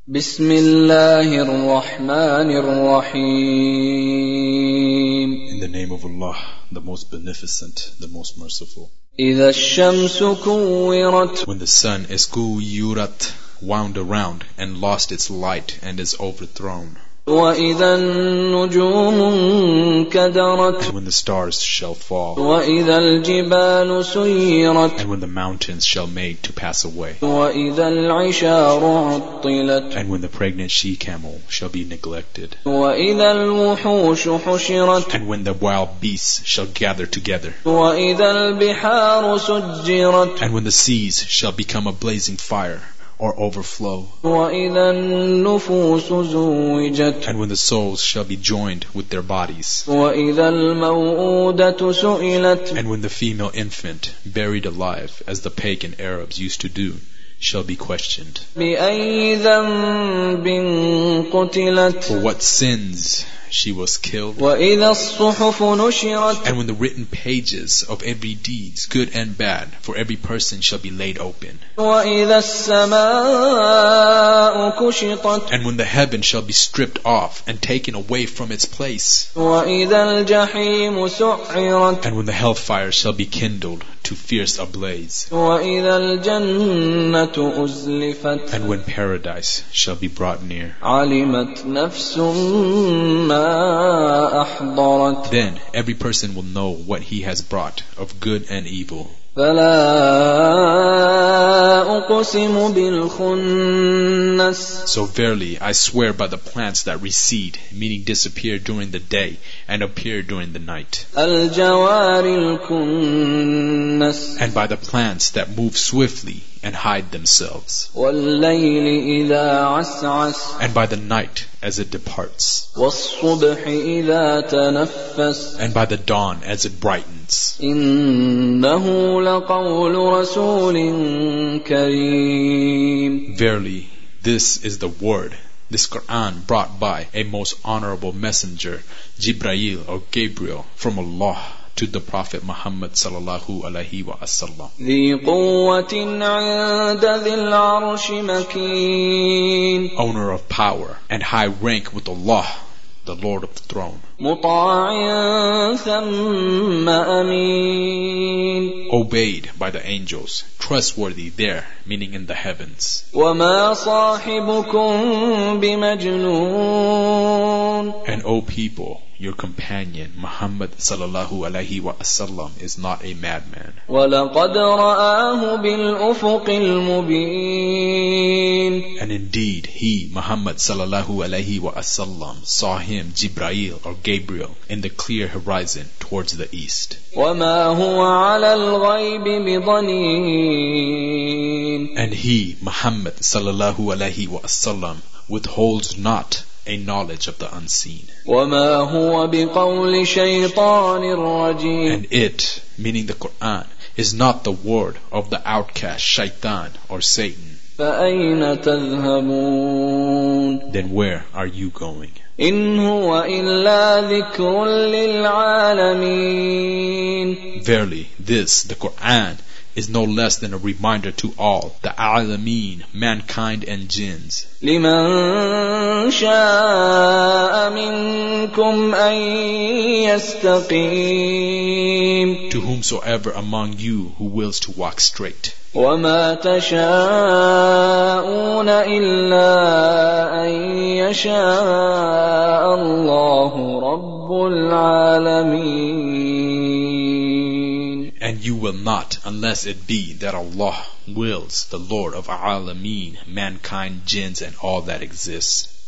بسم الله الرحمن الرحيم. In the name of Allah, the most beneficent, the most merciful. إذا الشمس كورت. When the sun is kuyurat, wound around and lost its light and is overthrown. وإذا النجوم انكدرت. And when the stars shall fall. وإذا الجبال سيرت. And when the mountains shall made to pass away. وإذا العشار عطلت. And when the pregnant she-camel shall be neglected. وإذا الوحوش حشرت. And when the wild beasts shall gather together. وإذا البحار سجرت. And when the seas shall become a blazing fire or overflow. وإذا النفوس زوجت. And when the souls shall be joined with their bodies. وإذا الموءودة سئلت. And when the female infant, buried alive, as the pagan Arabs used to do, shall be questioned. بأي ذنب قتلت. For what sins she was killed. وإذا الصحف نشرت. And when the written pages of every deed, good and bad, for every person shall be laid open. وإذا السماء كشطت. And when the heaven shall be stripped off and taken away from its place. وإذا الجحيم سعرت. And when the hellfire shall be kindled to fierce ablaze. وإذا الجنة أزلفت. And when paradise shall be brought near. علمت نفس ما أحضرت. Then every person will know what he has brought of good and evil. فلا أقسم بالخنس. So verily I swear by the plants that recede, meaning disappear during the day and appear during the night. الجوار الكنس. And by the plants that move swiftly and hide themselves. والليل إذا عسعس. And by the night as it departs. والصبح إذا تنفس. And by the dawn as it brightens. إنه لقول رسول كريم. Verily, this is the word, this Quran brought by a most honorable messenger, Jibreel or Gabriel, from Allah to the Prophet Muhammad sallallahu alaihi wasallam. ذي قوة عند ذي العرش مكين. Owner of power and high rank with Allah, the Lord of the throne. مطاع ثم أمين. Obeyed by the angels, trustworthy there, meaning in the heavens. وما صاحبكم بمجنون. And O people, your companion Muhammad sallallahu alaihi wasallam is not a madman. ولقد رآه بالأفق المبين. And indeed he, Muhammad sallallahu alaihi wasallam, saw him, Jibreel or Gabriel, in the clear horizon towards the east. وما هو على الغيب بضنين. And he, Muhammad sallallahu alaihi wasallam, withholds not a knowledge of the unseen. وما هو بقول شيطان رجيم. And it, meaning the Quran, is not the word of the outcast shaitan or Satan. فأين تذهبون. Then where are you going? إن هو إلا ذكر للعالمين. Verily, this, the Quran, is no less than a reminder to all, the alameen, mankind and jinns. لمن شاء منكم أن يستقيم. To whomsoever among you who wills to walk straight. وما تشاءون إلا أن يشاء الله رب العالمين. And you will not, unless it be that Allah wills, the Lord of Alameen, mankind, jinns, and all that exists.